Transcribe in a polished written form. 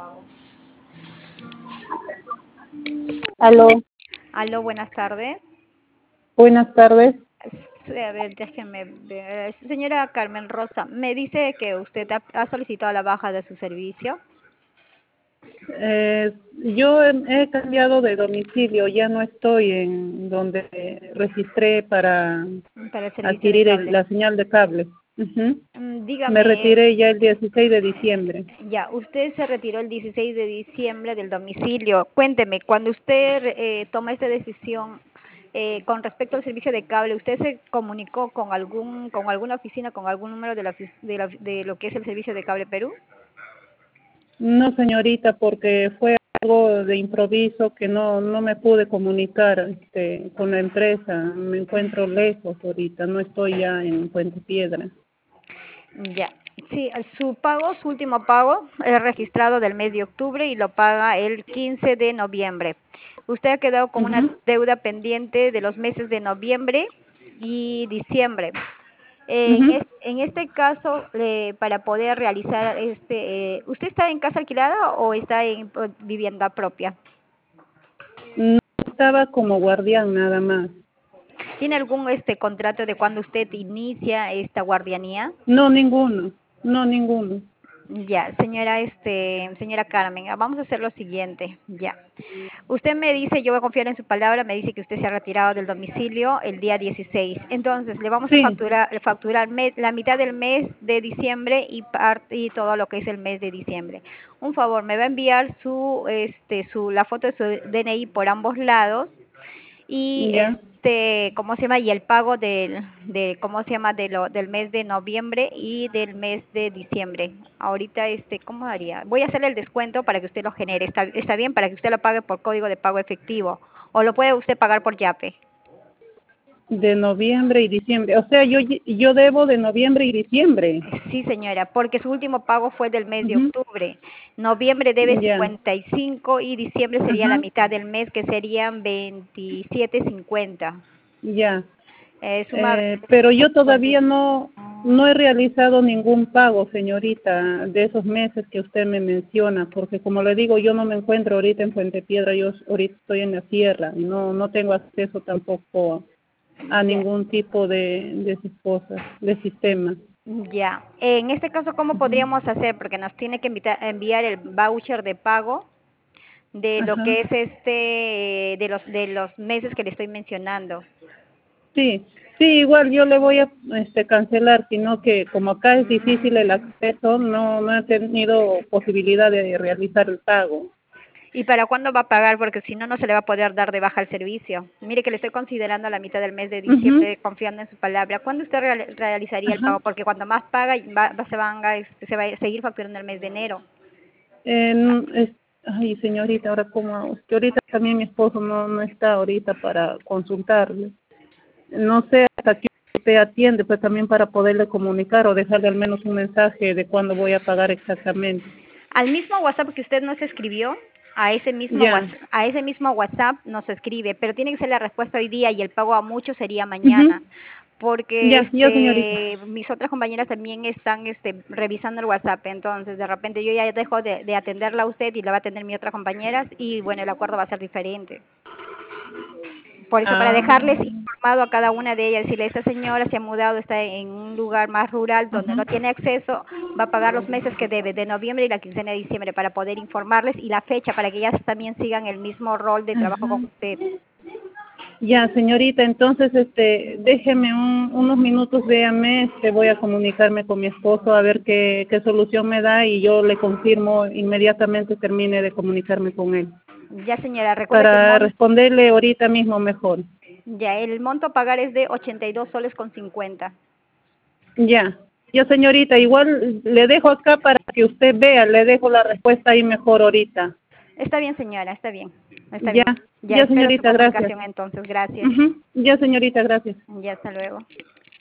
Aló, Aló, buenas tardes. buenas tardes. A ver, déjeme ver. Señora Carmen Rosa, me dice que usted ha solicitado la baja de su servicio Yo he cambiado de domicilio, ya no estoy en donde registré para para el servicio de adquirir cable. la señal de cable. Ujú. Me Dígame, retiré ya el 16 de diciembre. ya, usted se retiró el 16 de diciembre del domicilio. Cuénteme, cuando usted toma esta decisión con respecto al servicio de cable, ¿usted se comunicó con alguna oficina, con algún número de lo que es el servicio de cable Perú? No, señorita, porque fue algo de improviso que no me pude comunicar con la empresa. Me encuentro lejos ahorita, no estoy ya en Puente Piedra. Ya, sí, su último pago es registrado del mes de octubre y lo paga el 15 de noviembre. Usted ha quedado con una Ujú, deuda pendiente de los meses de noviembre y diciembre. ujú. En este caso, para poder realizar ¿usted está en casa alquilada o está en vivienda propia? No estaba como guardián nada más. ¿Tiene algún contrato de cuando usted inicia esta guardianía? No, ninguno. No, ninguno. Ya, señora Carmen, vamos a hacer lo siguiente, ya. Usted me dice, yo voy a confiar en su palabra, me dice que usted se ha retirado del domicilio el día 16. Entonces, le vamos a Sí, facturar la mitad del mes de diciembre y todo lo que es el mes de diciembre. Un favor, me va a enviar la foto de su DNI por ambos lados y ya. ¿cómo se llama? Y el pago ¿cómo se llama? Del mes de noviembre y del mes de diciembre. Ahorita, ¿cómo haría? Voy a hacerle el descuento para que usted lo genere. Está bien para que usted lo pague por código de pago efectivo o lo puede usted pagar por Yape. De noviembre y diciembre. O sea, yo debo de noviembre y diciembre. Sí, señora, porque su último pago fue del mes de Ujú, octubre. Noviembre debe ya. 55 y diciembre sería la Ajá, mitad del mes, que serían 27.50. ya. Suma Pero yo todavía 25. no he realizado ningún pago, señorita, de esos meses que usted me menciona, porque como le digo, yo no me encuentro ahorita en Fuente Piedra, yo ahorita estoy en la sierra y no tengo acceso tampoco a Ya. ningún tipo de esas cosas, de sistema. Ya, en este caso, ¿cómo Ujú. podríamos hacer? Porque nos tiene que enviar el voucher de pago de lo Ajá. que es de los meses que le estoy mencionando. Sí, sí, igual yo le voy a cancelar, sino que como acá es difícil el acceso, no he tenido posibilidad de realizar el pago. ¿Y para cuándo va a pagar? Porque si no, no se le va a poder dar de baja el servicio. Mire que le estoy considerando a la mitad del mes de Ujú, diciembre, confiando en su palabra. ¿Cuándo usted realizaría el ajá. pago? Porque cuando más paga, se va a seguir facturando el mes de enero. Ay, señorita, ahora cómo hago? Es que ahorita también mi esposo no está ahorita para consultarle. No sé hasta qué usted atiende, pues también para poderle comunicar o dejarle al menos un mensaje de cuándo voy a pagar exactamente. Al mismo WhatsApp que usted nos escribió, Ya. A ese mismo WhatsApp nos escribe, pero tiene que ser la respuesta hoy día y el pago a muchos sería mañana, Ujú. porque Ya, señorita. mis otras compañeras también están revisando el WhatsApp, entonces de repente yo ya dejo de atenderla a usted y la va a atender mi otra compañera y bueno, el acuerdo va a ser diferente. Por eso, para Ah, dejarles informado a cada una de ellas, decirle, esta señora se ha mudado, está en un lugar más rural donde ajá. no tiene acceso, va a pagar los meses que debe, de noviembre y la quincena de diciembre, para poder informarles y la fecha, para que ellas también sigan el mismo rol de trabajo con Ajá. usted. Ya, señorita, entonces, déjeme unos minutos, véame, voy a comunicarme con mi esposo a ver qué solución me da y yo le confirmo inmediatamente termine de comunicarme con él Ya, señora, recuerde que para responderle ahorita mismo mejor. el monto a pagar es de 82 soles con 50. Ya, ya, señorita, igual le dejo acá para que usted vea, le dejo la respuesta ahí mejor ahorita. Está bien, señora, está bien, está Ya, bien. Ya ya, espero su señorita, gracias. comunicación entonces, gracias. Ujú. Ya, señorita, gracias. Ya, hasta luego.